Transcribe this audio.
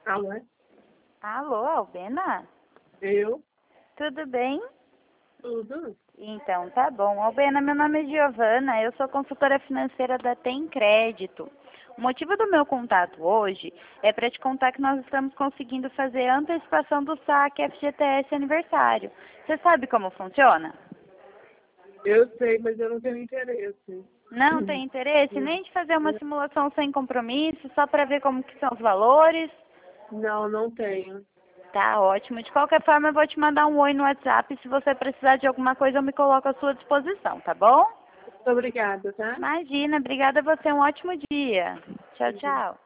Alô? Alô, Albena? Eu? Tudo bem? Tudo? Então, tá bom. Albena, meu nome é Giovana, eu sou consultora financeira da Tem Crédito. O motivo do meu contato hoje é para te contar que nós estamos conseguindo fazer a antecipação do saque FGTS aniversário. Você sabe como funciona? Eu sei, mas eu não tenho interesse. Não tem interesse nem de fazer uma simulação sem compromisso, só para ver como que são os valores? Não, não tenho. Tá ótimo. De qualquer forma, eu vou te mandar um oi no WhatsApp. Se você precisar de alguma coisa, eu me coloco à sua disposição, tá bom? Muito obrigada, tá? Imagina. Obrigada a você. Um ótimo dia. Tchau, tchau.